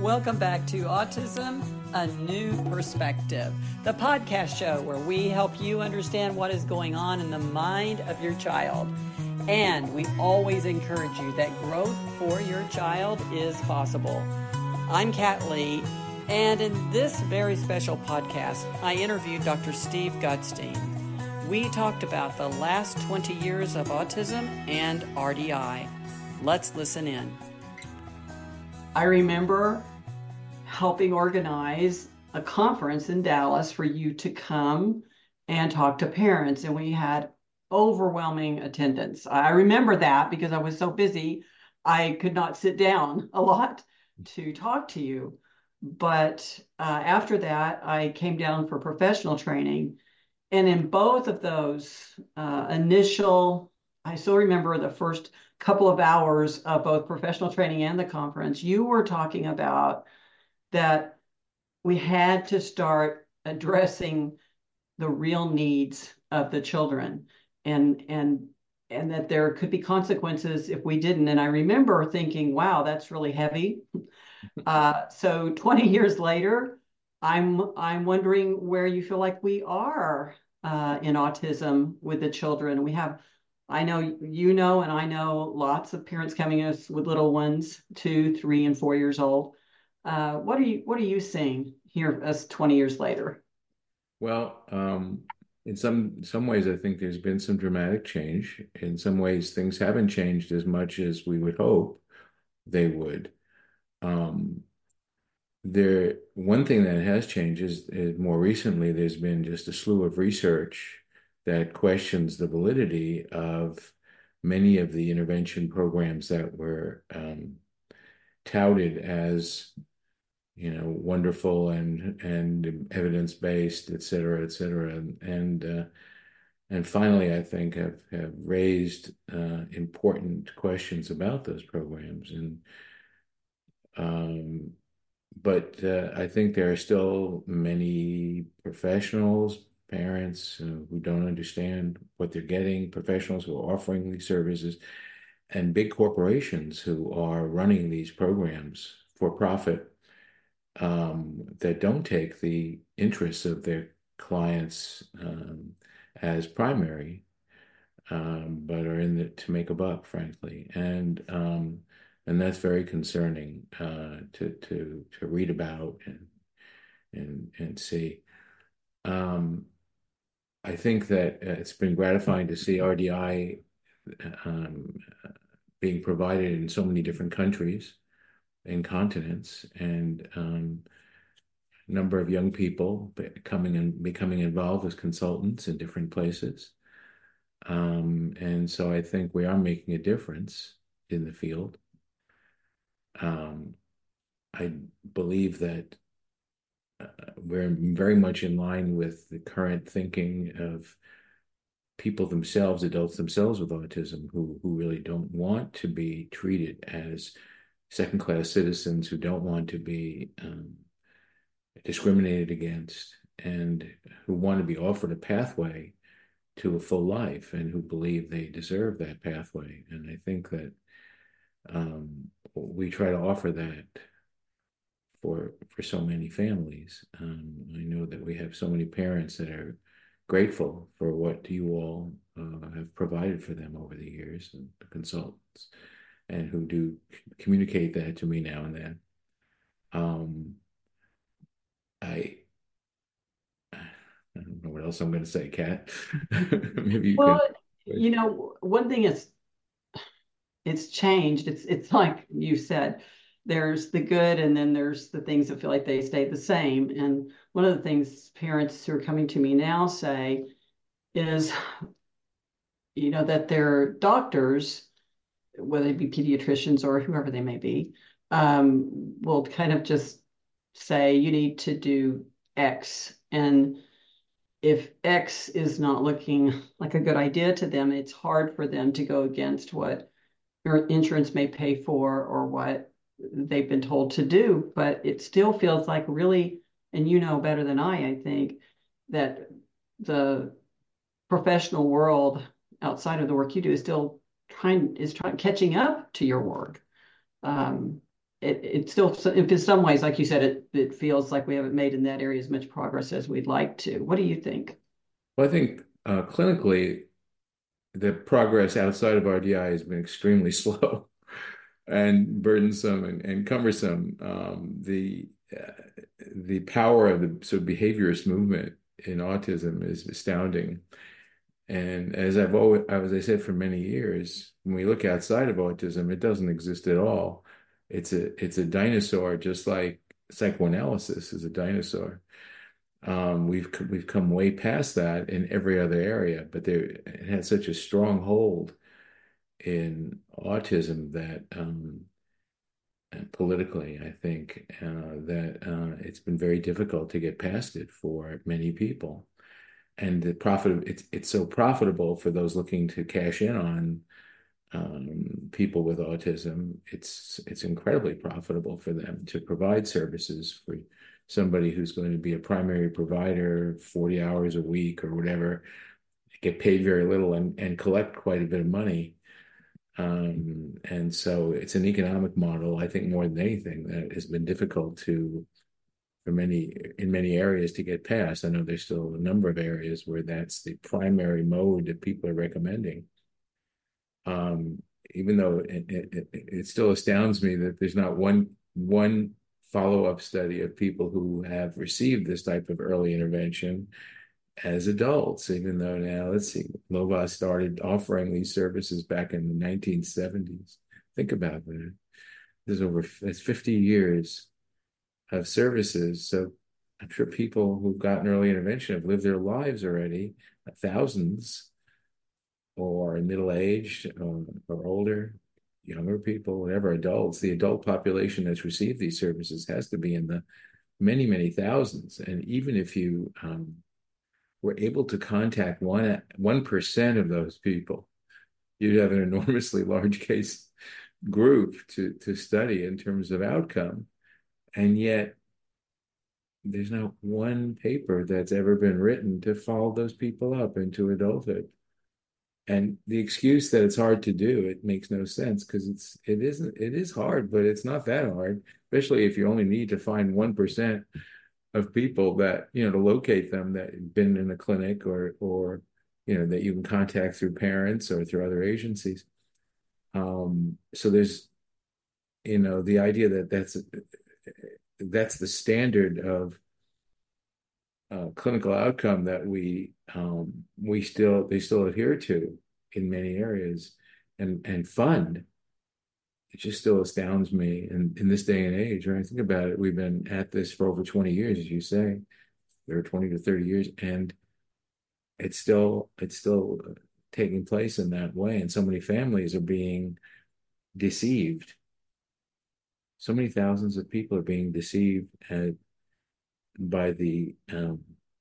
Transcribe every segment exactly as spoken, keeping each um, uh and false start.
Welcome back to Autism, A New Perspective, the podcast show where we help you understand what is going on in the mind of your child. And we always encourage you that growth for your child is possible. I'm Kat Lee, and in this very special podcast, I interviewed Doctor Steve Gutstein. We talked about the last twenty years of autism and R D I. Let's listen in. I remember helping organize a conference in Dallas for you to come and talk to parents, and we had overwhelming attendance. I remember that because I was so busy, I could not sit down a lot to talk to you. But uh, after that, I came down for professional training. And in both of those uh, initial, I still remember the first couple of hours of both professional training and the conference, you were talking about that we had to start addressing the real needs of the children, and and and that there could be consequences if we didn't. And I remember thinking, wow, that's really heavy. Uh, so twenty years later, I'm I'm wondering where you feel like we are uh, in autism with the children. We have, I know you know, and I know lots of parents coming to us with little ones, two, three, and four years old. Uh, what are you What are you seeing here as twenty years later? Well, um, in some some ways, I think there's been some dramatic change. In some ways, things haven't changed as much as we would hope they would. Um, there, one thing that has changed is, is more recently, there's been just a slew of research that questions the validity of many of the intervention programs that were um, touted as, you know, wonderful and and evidence-based, et cetera, et cetera. And and, uh, and finally, I think have have raised uh, important questions about those programs. And um, but uh, I think there are still many professionals, parents uh, who don't understand what they're getting, professionals who are offering these services, and big corporations who are running these programs for profit, um, that don't take the interests of their clients um, as primary, um, but are in it to make a buck, frankly, and um, and that's very concerning uh, to to to read about and and and see. Um, I think that uh, it's been gratifying to see R D I um, being provided in so many different countries and continents, and um, number of young people coming and becoming involved as consultants in different places. Um, and so I think we are making a difference in the field. Um, I believe that uh, we're very much in line with the current thinking of people themselves, adults themselves with autism, who who really don't want to be treated as second-class citizens, who don't want to be um, discriminated against, and who want to be offered a pathway to a full life, and who believe they deserve that pathway. And I think that um, we try to offer that for for so many families. Um, I know that we have so many parents that are grateful for what you all uh, have provided for them over the years, and the consultants, and who do communicate that to me now and then. Um, I I don't know what else I'm going to say, Kat. Maybe you Well, can. you know, one thing is it's changed. It's it's like you said, there's the good, and then there's the things that feel like they stay the same. And one of the things parents who are coming to me now say is, you know, that their doctors, whether they be pediatricians or whoever they may be, um, will kind of just say, you need to do X. And if X is not looking like a good idea to them, it's hard for them to go against what your insurance may pay for or what they've been told to do. But it still feels like really, and you know better than I, I think, that the professional world outside of the work you do is still trying is trying catching up to your work. Um, it, it still, if in some ways, like you said, it, it feels like we haven't made in that area as much progress as we'd like to. What do you think? Well, I think uh, clinically, the progress outside of R D I has been extremely slow and burdensome and, and cumbersome. Um, the uh, the power of the sort of behaviorist movement in autism is astounding. And as I've always, as I said for many years, when we look outside of autism, it doesn't exist at all. It's a it's a dinosaur, just like psychoanalysis is a dinosaur. Um, we've we've come way past that in every other area, but there it had such a strong hold in autism that um, politically, I think uh, that uh, it's been very difficult to get past it for many people. And the profit it's it's so profitable for those looking to cash in on um, people with autism. It's it's incredibly profitable for them to provide services for somebody who's going to be a primary provider forty hours a week or whatever, get paid very little and, and collect quite a bit of money. Um, and so it's an economic model, I think, more than anything, that has been difficult to for many in many areas to get past. I know there's still a number of areas where that's the primary mode that people are recommending. Um, even though it, it, it still astounds me that there's not one one follow-up study of people who have received this type of early intervention as adults, even though now, let's see, Lovaas started offering these services back in the nineteen seventies. Think about that. There's over that's fifty years of services. So I'm sure people who've gotten early intervention have lived their lives already, thousands, or middle-aged or, or older, younger people, whatever, adults. The adult population that's received these services has to be in the many, many thousands. And even if you um, were able to contact one one percent of those people, you'd have an enormously large case group to to study in terms of outcome. And yet there's not one paper that's ever been written to follow those people up into adulthood. And the excuse that it's hard to do, it makes no sense, because it's it isn't it is hard, but it's not that hard, especially if you only need to find one percent of people that, you know, to locate them that have been in a clinic, or or you know, that you can contact through parents or through other agencies. Um, so there's, you know, the idea that that's that's the standard of uh, clinical outcome that we um, we still they still adhere to in many areas and and fund. It just still astounds me in, in this day and age. When I think about it, we've been at this for over twenty years, as you say, there are twenty to thirty years, and it's still it's still taking place in that way. And so many families are being deceived. So many thousands of people are being deceived at, by the um,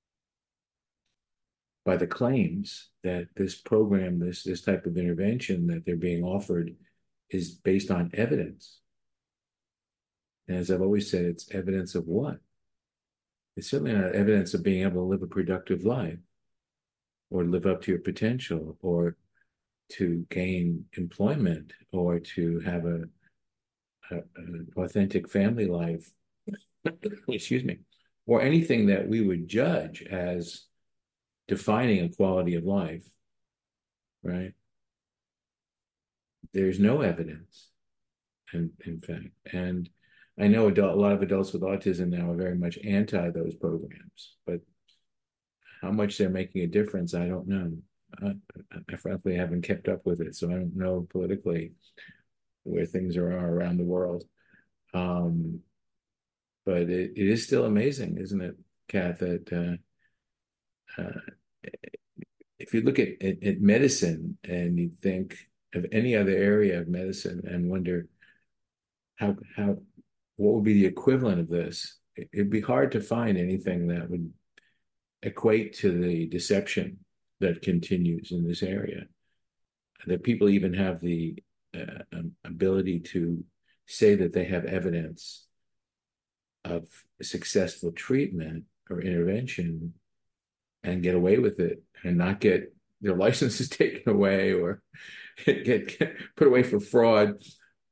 by the claims that this program, this this type of intervention that they're being offered, is based on evidence. And as I've always said, it's evidence of what? It's certainly not evidence of being able to live a productive life, or live up to your potential, or to gain employment, or to have a, a an authentic family life, excuse me, or anything that we would judge as defining a quality of life, right? There's no evidence, in, in fact. And I know adult, a lot of adults with autism now are very much anti those programs, but how much they're making a difference, I don't know. I, I frankly haven't kept up with it, so I don't know politically where things are around the world. Um, but it, it is still amazing, isn't it, Kat, that uh, uh, if you look at, at, at medicine and you think of any other area of medicine and wonder how how what would be the equivalent of this, it, it'd be hard to find anything that would equate to the deception that continues in this area. That people even have the uh, um, ability to say that they have evidence of successful treatment or intervention and get away with it and not get their licenses taken away, or get, get put away for fraud.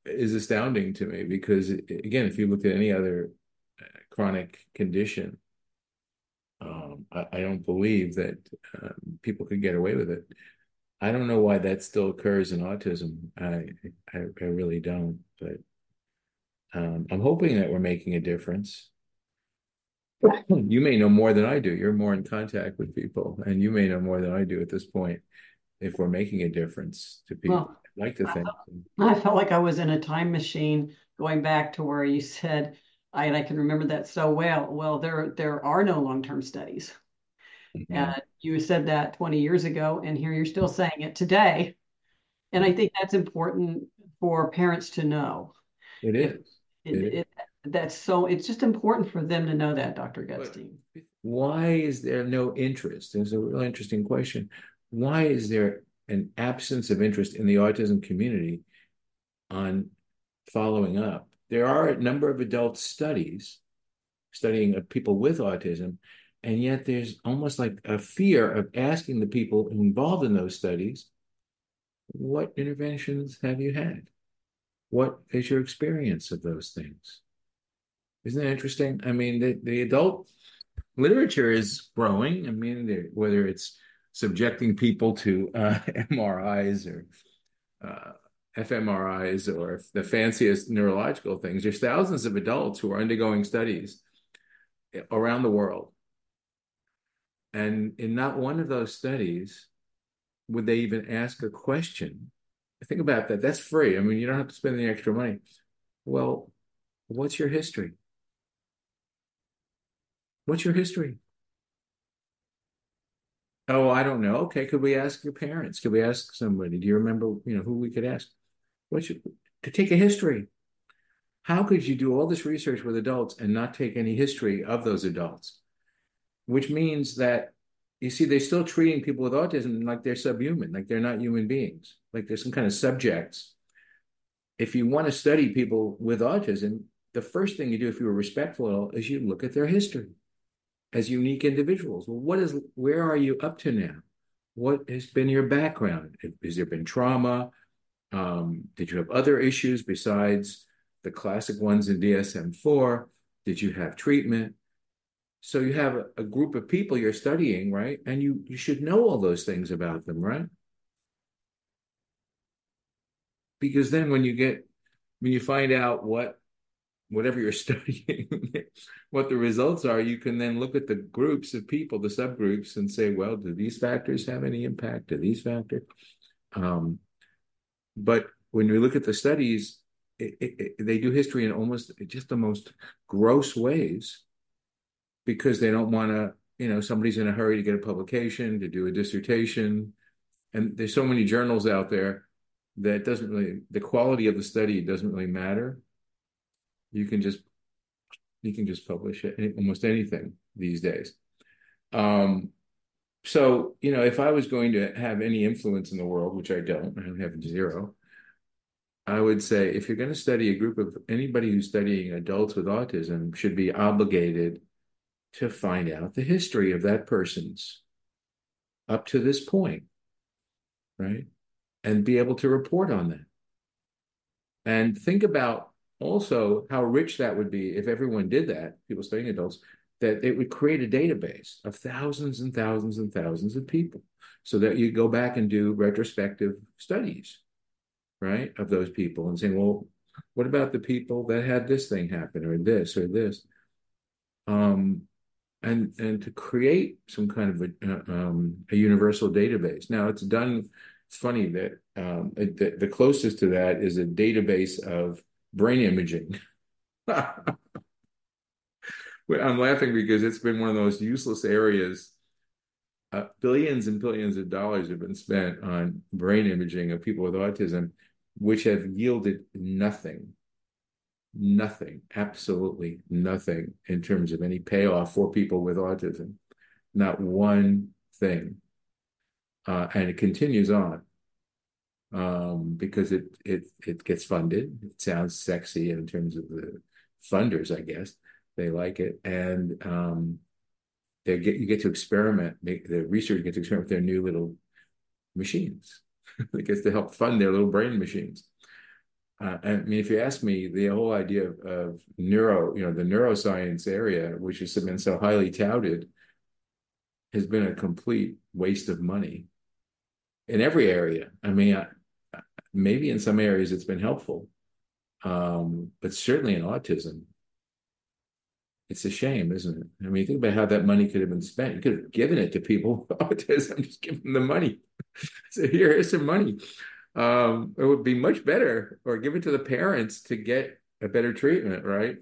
is astounding to me because, again, if you look at any other chronic condition, um, I, I don't believe that um, people could get away with it. I don't know why that still occurs in autism. I I, I really don't, but um, I'm hoping that we're making a difference. You may know more than I do. You're more in contact with people, and you may know more than I do at this point if we're making a difference to people. Well, I'd like to I think. felt, I felt like I was in a time machine going back to where you said, I, and I can remember that so well. Well, there there are no long-term studies. Mhm. And you said that twenty years ago, and here you're still saying it today. And I think that's important for parents to know. It If is. it, It is. it that's so it's just important for them to know that, doctor But Gutstein. why is there no interest? It's a really interesting question. Why is there an absence of interest in the autism community on following up? There are a number of adult studies studying of people with autism, and yet there's almost like a fear of asking the people involved in those studies, what interventions have you had? What is your experience of those things? Isn't that interesting? I mean, the, the adult literature is growing. I mean, whether it's subjecting people to uh, M R Is or uh, fMRIs or the fanciest neurological things, there's thousands of adults who are undergoing studies around the world. And in not one of those studies would they even ask a question. Think about that. That's free. I mean, you don't have to spend the extra money. Well, what's your history? What's your history? Oh, I don't know. Okay, could we ask your parents? Could we ask somebody? Do you remember, you know, who we could ask? What should to take a history? How could you do all this research with adults and not take any history of those adults? Which means that you see, they're still treating people with autism like they're subhuman, like they're not human beings, like they're some kind of subjects. If you want to study people with autism, the first thing you do, if you were respectful, is you look at their history as unique individuals. Well, what is, where are you up to now? What has been your background? Has there been trauma? Um, did you have other issues besides the classic ones in D S M four? Did you have treatment? So you have a, a group of people you're studying, right? And you you should know all those things about them, right? Because then when you get when you find out what whatever you're studying, what the results are, you can then look at the groups of people, the subgroups, and say, well, do these factors have any impact? Do these factors? Um, but when we look at the studies, it, it, it, they do history in almost just the most gross ways because they don't want to, you know, somebody's in a hurry to get a publication, to do a dissertation. And there's so many journals out there that doesn't really, the quality of the study doesn't really matter. You can just, you can just publish it, almost anything these days. Um, so, you know, if I was going to have any influence in the world, which I don't, I have zero, I would say if you're going to study a group of anybody who's studying adults with autism should be obligated to find out the history of that person's up to this point, right? And be able to report on that. And think about also how rich that would be if everyone did that, people studying adults, that it would create a database of thousands and thousands and thousands of people so that you go back and do retrospective studies, right, of those people and saying, well, what about the people that had this thing happen or this or this? Um, and and to create some kind of a, uh, um, a universal database. Now it's done. It's funny that um, it, the, the closest to that is a database of brain imaging. I'm laughing because it's been one of the most useless areas. Uh, billions and billions of dollars have been spent on brain imaging of people with autism, which have yielded nothing, nothing, absolutely nothing in terms of any payoff for people with autism. Not one thing. Uh, and it continues on um, because it it it gets funded. It sounds sexy in terms of the funders, I guess. They like it, and um, they get you get to experiment. Make, the research gets to experiment with their new little machines. It gets to help fund their little brain machines. Uh, I mean, if you ask me, the whole idea of, of neuro, you know, the neuroscience area, which has been so highly touted, has been a complete waste of money in every area. I mean, I, maybe in some areas it's been helpful, um, but certainly in autism, it's a shame, isn't it? I mean, think about how that money could have been spent. You could have given it to people with autism, just give them the money. So here, here's some money. Um, it would be much better, or give it to the parents to get a better treatment, right?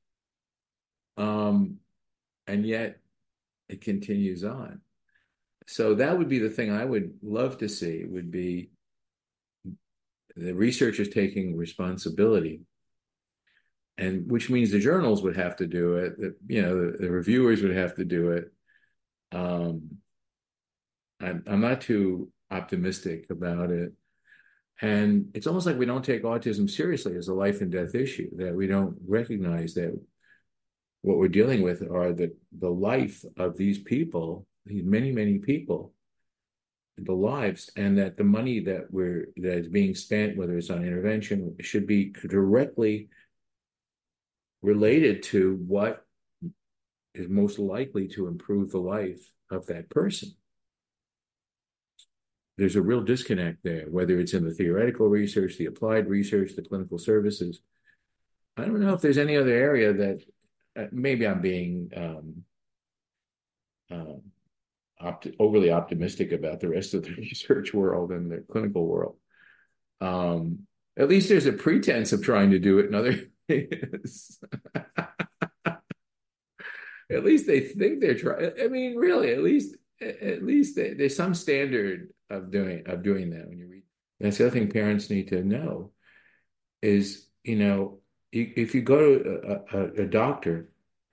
Um, and yet it continues on. So that would be the thing I would love to see would be the researchers taking responsibility, and which means the journals would have to do it, the, you know, the, the reviewers would have to do it. Um, I'm, I'm not too optimistic about it. And it's almost like we don't take autism seriously as a life and death issue, that we don't recognize that what we're dealing with are the, the life of these people, these many, many people, the lives, and that the money that we're that is being spent, whether it's on intervention, should be directly related to what is most likely to improve the life of that person. There's a real disconnect there, whether it's in the theoretical research, the applied research, the clinical services. I don't know if there's any other area that uh, maybe I'm being um, uh, opt- overly optimistic about the rest of the research world and the clinical world. Um, at least there's a pretense of trying to do it in other areas. At least they think they're trying. I mean, really, at least at least they, there's some standard of doing of doing that when you read. That's the other thing parents need to know is, you know, if you go to a, a, a doctor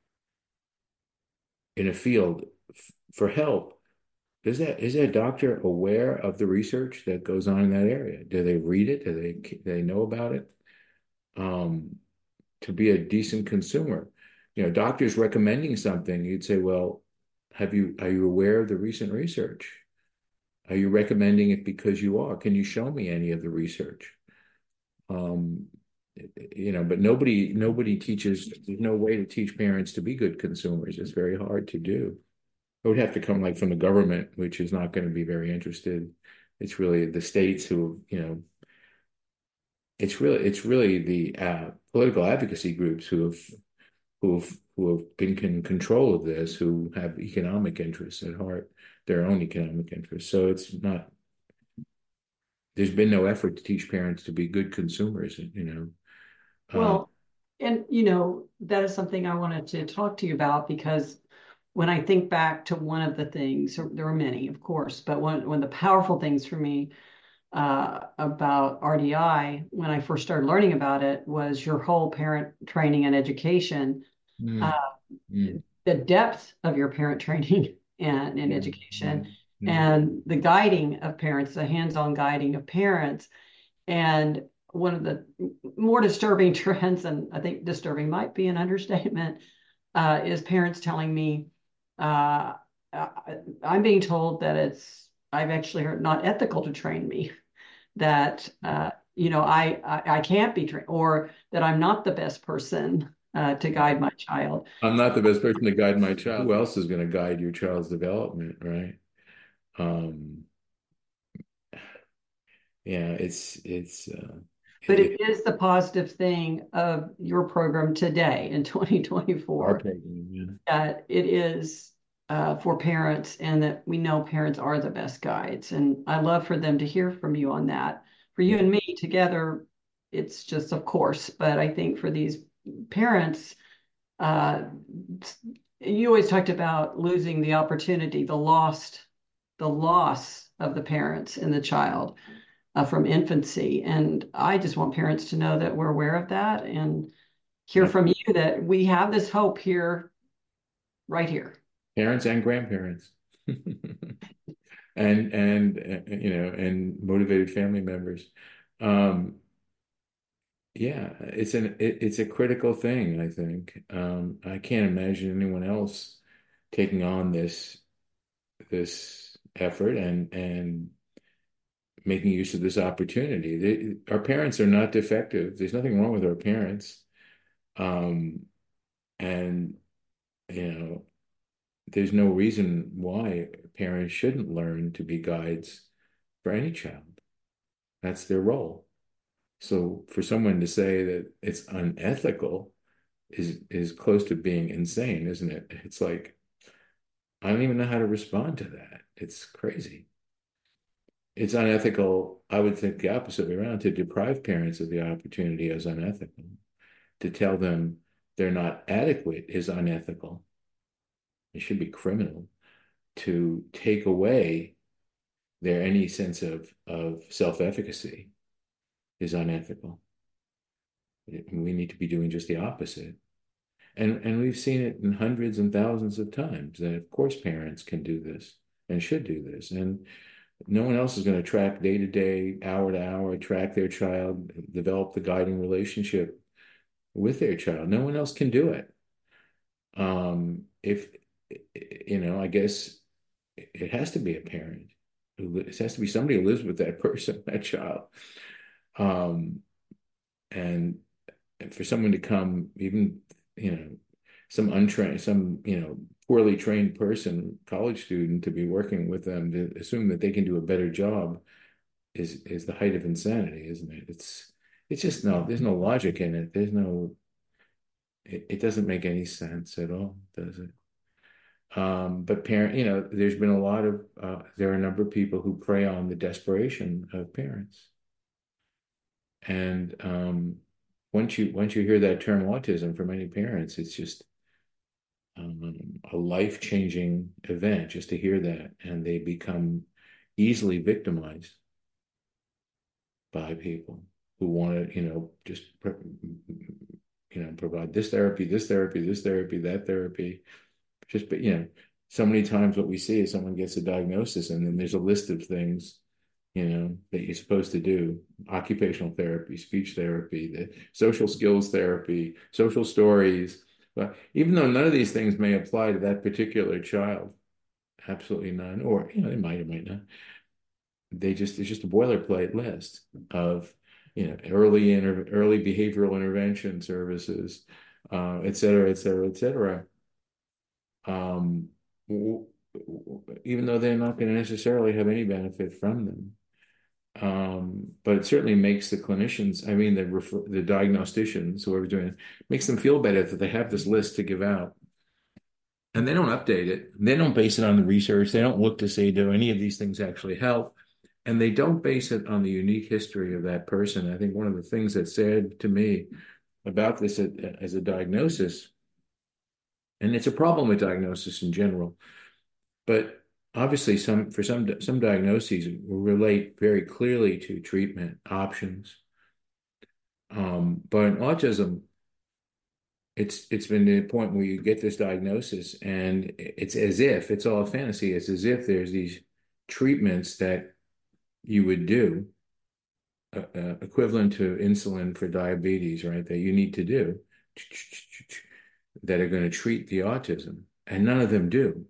in a field for help, is that is that doctor aware of the research that goes on in that area? Do they read it? Do they do they know about it? Um, to be a decent consumer, you know, doctors recommending something, you'd say, well, have you are you aware of the recent research? Are you recommending it because you are? Can you show me any of the research? Um, you know, but nobody nobody teaches. There's no way to teach parents to be good consumers. It's very hard to do. It would have to come like from the government, which is not going to be very interested. It's really the states who, you know, it's really it's really the uh, political advocacy groups who have who have who have been in control of this, who have economic interests at heart, their own economic interests. So it's not. There's been no effort to teach parents to be good consumers. You know. Uh, Well, and you know, that is something I wanted to talk to you about because when I think back to one of the things, there were many, of course, but one one of the powerful things for me uh, about R D I when I first started learning about it was your whole parent training and education, uh, mm, mm, the depth of your parent training and, and yeah, education, mm, mm. and the guiding of parents, the hands-on guiding of parents. And one of the more disturbing trends, and I think disturbing might be an understatement, uh, is parents telling me, uh, I, I'm being told that it's, I've actually heard not ethical to train me, that, uh, you know, I, I, I can't be trained, or that I'm not the best person uh, to guide my child. I'm not the best person to guide my child. Who else is going to guide your child's development, right? Um, yeah, it's it's uh, But it, it is the positive thing of your program today in our twenty twenty-four program, yeah. that it is uh, for parents and that we know parents are the best guides. And I love for them to hear from you on that. For you Yeah. and me together, it's just of course, but I think for these parents, uh, you always talked about losing the opportunity, the lost, the loss of the parents and the child uh, from infancy. And I just want parents to know that we're aware of that and hear Yeah. from you that we have this hope here, right here. Parents and grandparents. and and uh, you know and motivated family members. Um, yeah, it's an it, it's a critical thing, I think. Um, I can't imagine anyone else taking on this this effort and and making use of this opportunity. They, our parents are not defective. There's nothing wrong with our parents. Um, and, you know, there's no reason why parents shouldn't learn to be guides for any child. That's their role. So for someone to say that it's unethical is is close to being insane, isn't it? It's like I don't even know how to respond to that. It's crazy. It's unethical. I would think the opposite way around. To deprive parents of the opportunity is unethical. To tell them they're not adequate is unethical. It should be criminal. To take away their any sense of of self-efficacy is unethical. We need to be doing just the opposite. And and we've seen it in hundreds and thousands of times that of course parents can do this and should do this. And no one else is going to track day to day, hour to hour, track their child, develop the guiding relationship with their child. No one else can do it. Um, if you know, I guess it has to be a parent. It has to be somebody who lives with that person, that child. Um, and for someone to come, even, you know, some untrained, some, you know, poorly trained person, college student, to be working with them to assume that they can do a better job is is the height of insanity, isn't it? It's it's just no, there's no logic in it. There's no, it, it doesn't make any sense at all, does it? Um, but parent, you know, there's been a lot of uh, there are a number of people who prey on the desperation of parents. And um, once you once you hear that term autism from many parents, it's just um, a life-changing event just to hear that, and they become easily victimized by people who want to, you know, just you know provide this therapy, this therapy, this therapy, that therapy. Just, but you know, so many times what we see is someone gets a diagnosis, and then there's a list of things, you know, that you're supposed to do: occupational therapy, speech therapy, the social skills therapy, social stories. But even though none of these things may apply to that particular child, absolutely none, or you know, they might or might not. They just it's just a boilerplate list of, you know, early inter early behavioral intervention services, uh, et cetera, et cetera, et cetera. Um, w- w- Even though they're not going to necessarily have any benefit from them. Um, but it certainly makes the clinicians, I mean, the refer, the diagnosticians, whoever's doing it, makes them feel better that they have this list to give out. And they don't update it. They don't base it on the research. They don't look to say, do any of these things actually help? And they don't base it on the unique history of that person. I think one of the things that said to me about this as a diagnosis, and it's a problem with diagnosis in general, but obviously some for some some diagnoses will relate very clearly to treatment options. Um, but in autism, it's it's been to the point where you get this diagnosis and it's as if it's all a fantasy. It's as if there's these treatments that you would do, uh, uh, equivalent to insulin for diabetes, right? That you need to do that are going to treat the autism, and none of them do.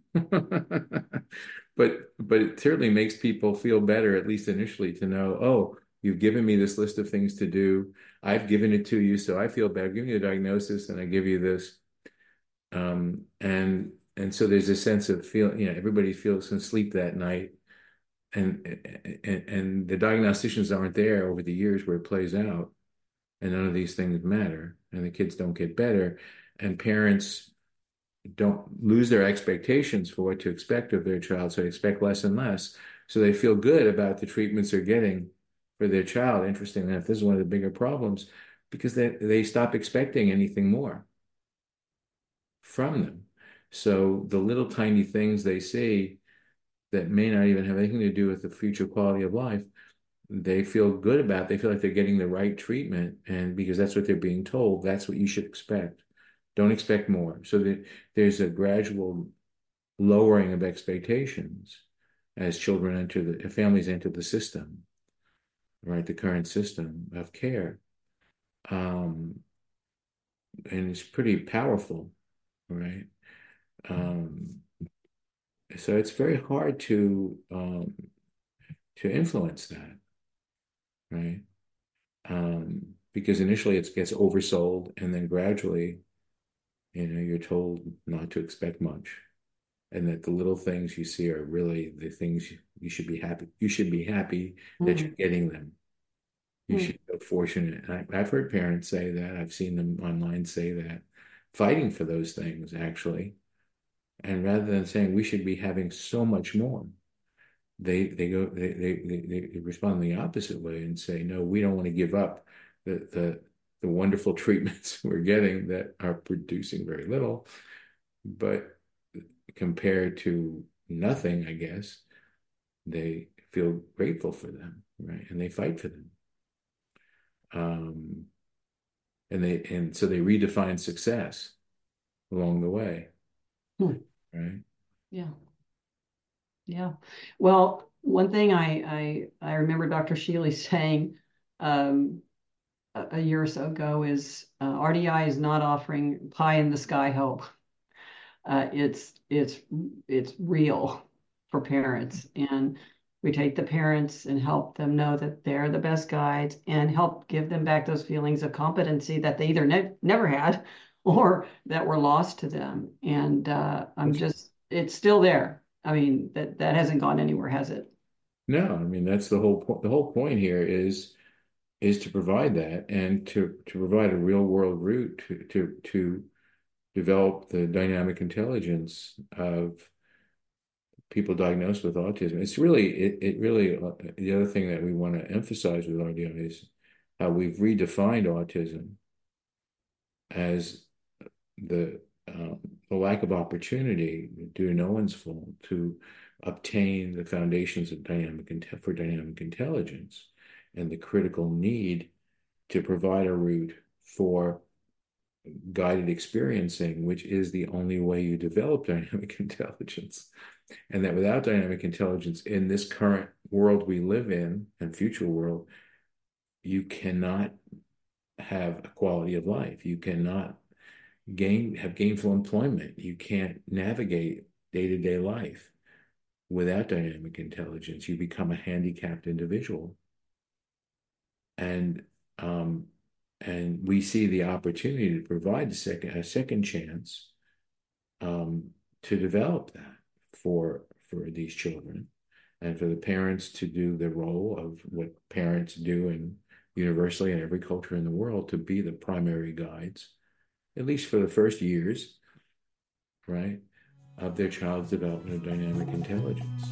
But but it certainly makes people feel better, at least initially, to know, oh, you've given me this list of things to do. I've given it to you, so I feel better. Give me a diagnosis, and I give you this. Um, and and so there's a sense of feel, you know, everybody feels can sleep that night. And, and and the diagnosticians aren't there over the years where it plays out, and none of these things matter, and the kids don't get better, and parents don't lose their expectations for what to expect of their child, so they expect less and less. So they feel good about the treatments they're getting for their child. Interestingly enough, this is one of the bigger problems because they, they stop expecting anything more from them. So the little tiny things they see that may not even have anything to do with the future quality of life, they feel good about. They feel like they're getting the right treatment, and because that's what they're being told, that's what you should expect. Don't expect more. So that there's a gradual lowering of expectations as children enter the families enter the system, right? The current system of care. Um, and it's pretty powerful, right? Um, so it's very hard to um, to influence that, right? Um, because initially it gets oversold, and then gradually, you know, you're told not to expect much, and that the little things you see are really the things you, you should be happy. You should be happy that you're Mm. getting them. You Mm. should feel fortunate. And I, I've heard parents say that. I've seen them online say that, fighting for those things actually. And rather than saying we should be having so much more, they they go they they they, they respond the opposite way and say, no, we don't want to give up the the the wonderful treatments we're getting that are producing very little, but compared to nothing, I guess, they feel grateful for them, right? And they fight for them. Um, and they and so they redefine success along the way, Mm. right? Yeah. Yeah. Well, one thing I I, I remember Doctor Shealy saying um, a, a year or so ago is uh, R D I is not offering pie in the sky hope. Uh, it's it's it's real for parents, and we take the parents and help them know that they're the best guides and help give them back those feelings of competency that they either ne never had or that were lost to them. And uh, I'm just, it's still there. I mean, that that hasn't gone anywhere, has it? No, I mean that's the whole point. The whole point here is is to provide that, and to to provide a real world route to to to develop the dynamic intelligence of people diagnosed with autism. It's really it, it really uh, the other thing that we want to emphasize with R D I is how we've redefined autism as the um, the lack of opportunity due to no one's fault to obtain the foundations of dynamic for dynamic intelligence, and the critical need to provide a route for guided experiencing, which is the only way you develop dynamic intelligence. And that without dynamic intelligence in this current world we live in and future world, you cannot have a quality of life. You cannot gain have gainful employment. You can't navigate day-to-day life without dynamic intelligence. You become a handicapped individual. And um, and we see the opportunity to provide a second a second chance um, to develop that for for these children, and for the parents to do the role of what parents do in universally in every culture in the world, to be the primary guides, at least for the first years, right, of their child's development of dynamic intelligence.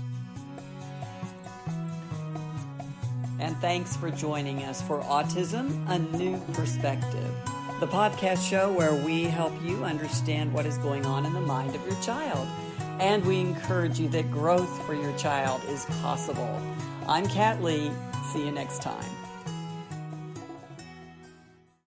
And thanks for joining us for Autism, A New Perspective, the podcast show where we help you understand what is going on in the mind of your child. And we encourage you that growth for your child is possible. I'm Kat Lee. See you next time.